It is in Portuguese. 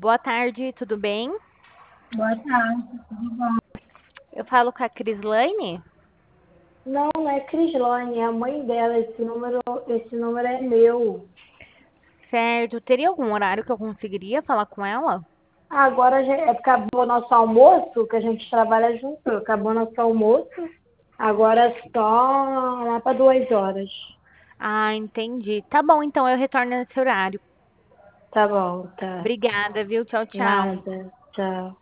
Boa tarde, tudo bem? Boa tarde, tudo bom? Eu falo com a Crislaine? Não, não é Crislane, é a mãe dela. Esse número é meu. Certo, teria algum horário que eu conseguiria falar com ela? Agora acabou nosso almoço, que a gente trabalha junto. Acabou nosso almoço. Agora é só lá para 2 horas. Ah, entendi. Tá bom, então eu retorno nesse horário. Tá bom, tá. Obrigada, viu? Tchau, tchau. Nada. Tchau.